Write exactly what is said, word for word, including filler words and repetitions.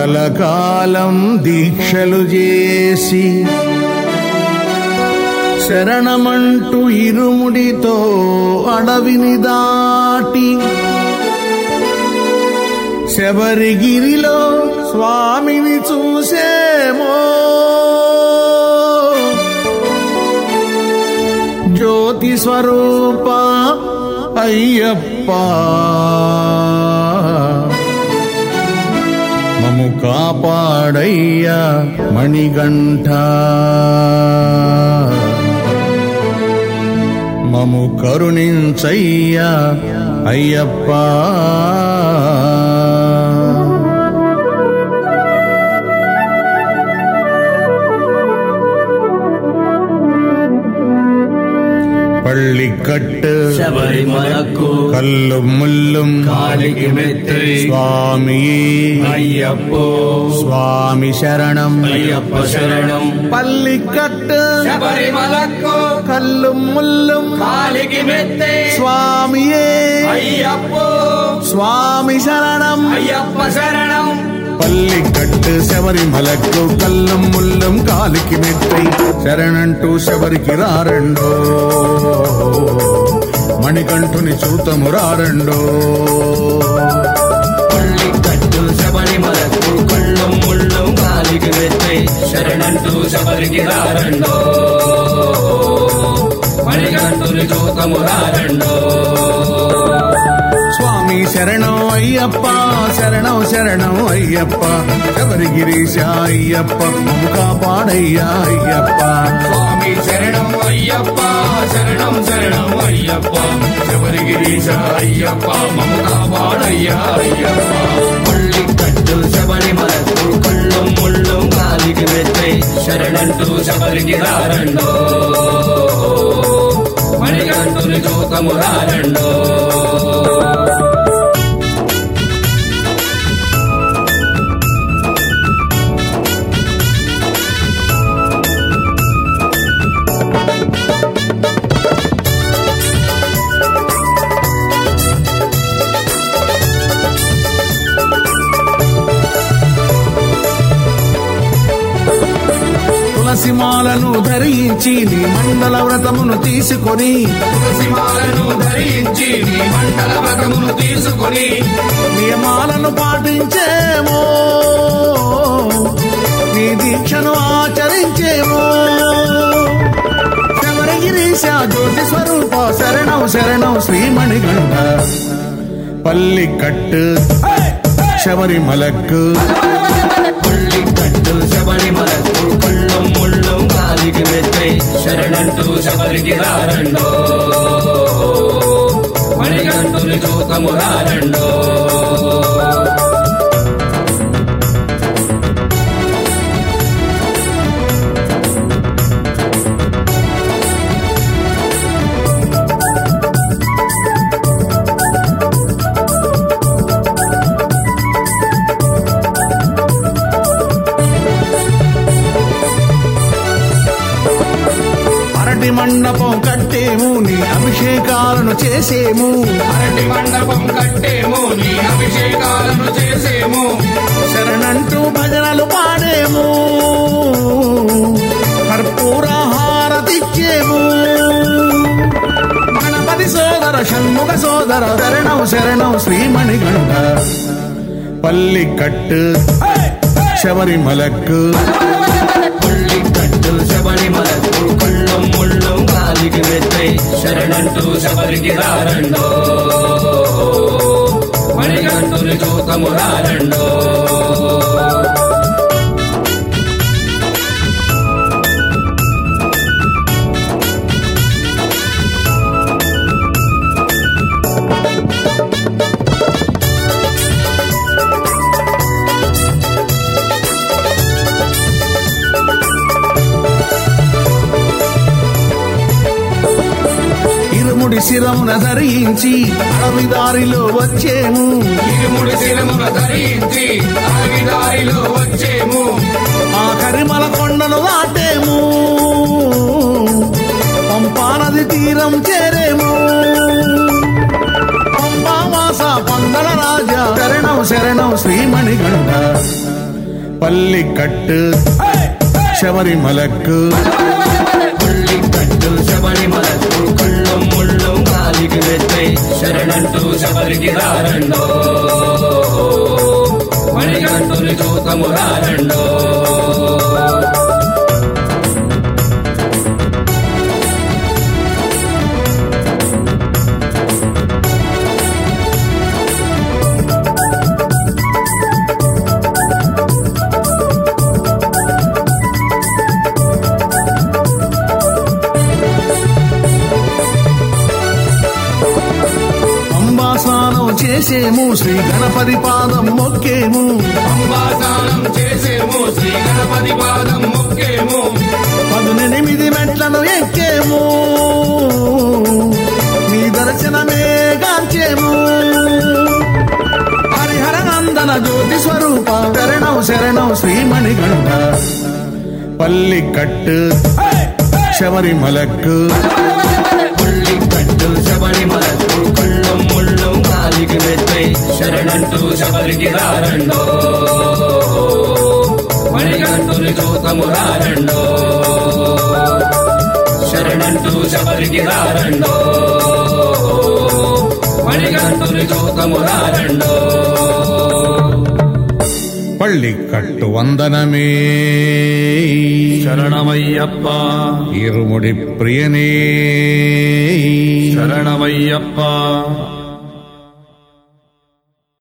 కలకాలం దీక్షలు చేసి శరణమంటూ ఇరుముడితో అడవిని దాటి శబరిగిరిలో స్వామిని చూసేమో జ్యోతి స్వరూప అయ్యప్ప మము కాపాడయ్యా మణికంఠ మము కరుణించయ్యా అయ్యప్ప పళ్ళికట్టు శబరిమలకు కల్లుం ముల్లుం కాలికి మెత్తి స్వామియే అయ్యప్పో స్వామి శరణం అయ్యప్ప శరణం. పల్లికట్టు శబరిమలకు కల్లుం ముల్లుం కాలికి మెత్తి స్వామియే అయ్యప్పో స్వామి శరణం అయ్యప్ప శరణం. పల్లికట్టు శబరిమలకు కల్లం ముల్లం కాలికి మెత్తై శరణంటూ శబరికి రారండో మణికంఠుని చూతము రారండో. పల్లికట్టు శబరిమలకు కళ్ళం ముళ్ళం కాలికి మెత్తై శరణంటూ శబరికి రారండో మణికంఠుని చూతము రారండో. స్వామి శరణం అయ్యప్ప శరణం శరణం అయ్యప్ప శబరిగిరీశ అయ్యప్ప మమ్ము కాపాడయ్యా అయ్యప్ప. స్వామి శరణం అయ్యప్ప శరణం శరణం అయ్యప్ప శబరిగిరీశ అయ్యప్ప మమ్ము కాపాడయ్యా అయ్యప్ప. పల్లికట్టు శబరిమలకు కళ్ళం ముళ్ళం కాలికి మెత్తై శరణంటూ శబరికి రారండో మణికంఠుని చూతము రారండో. తులసిమాలను ధరించి నీ మండల వ్రతమును తీసుకొని తులసిమాలను ధరించి నీ మండల వ్రతమును తీసుకొని నియమాలను పాటించేమో నీ దీక్షను ఆచరించేమో శబరిగిరీశ జ్యోతి స్వరూప శరణం శరణం శ్రీమణికంఠ. పల్లికట్టు శబరిమలకు పల్లికట్టు శబరిమలకు కళ్ళం ముళ్ళం కాలికి మెత్తై శరణంటూ శబరికి రారండో మణికంఠుని చూతము రారండో. అరటి మండపం కట్టేము నీ అభిషేకాలను చేసేము అరటి మండపం కట్టేము నీ అభిషేకాలను చేసేము శరణంటూ భజనలు పాడేము కర్పూర హారతిచ్చేము. గణపతి సోదర షణ్ముఖ సోదర శరణం శరణం శ్రీమణికంఠ. పల్లికట్టు శబరిమలకు పల్లికట్టు శబరిమలకు కళ్ళం ముళ్ళం కాలికి మెత్తై శరణంటూ శబరికి రారండో మణికంఠుని చూతము రారండో. ఇరుముడి శిరమున ధరించి అడవి దారిలో వచ్చేము ఇరుముడి శిరమున ధరించి అడవి దారిలో వచ్చేము ఆ కరిమల కొండను దాటేము పంపా నది తీరం చేరేము. పంపావాస పందల రాజా శరణం శరణం శ్రీమణికంఠ. பள்ளிக்கட்டு ശബരിമലക്ക് పుల్లికట్టు శబరిమలకు కళ్ళం ముళ్ళం కాలికి వెత్తై శరణంటూ శబరికి రారండో మణికంఠుని చూతము రారండో స్నానం చేసేము శ్రీ గణపతి పాదం మొక్కేము అంబాదానం చేసేము శ్రీ గణపతి పాదం మొక్కేము పదునెనిమిది మెట్లను ఎక్కేము నీ దర్శనమే గాంచేము హరిహర నందన జ్యోతి స్వరూప శరణం శరణం శ్రీమణికంఠ పల్లికట్టు శబరిమలకు పుల్లికట్టు శబరిమలకు కళ్ళం ముళ్ళం కాలికి వెత్తై శరణంటూ శబరికి రారండో మణికంఠుని చూతము రారండో శరణంటూ శబరికి రారండో మణికంఠుని చూతము రారండో పள்ளிకట్టు వందనమే శరణమయ్యప్ప ఇరుముడి ప్రియనే శరణమయ్యప్ప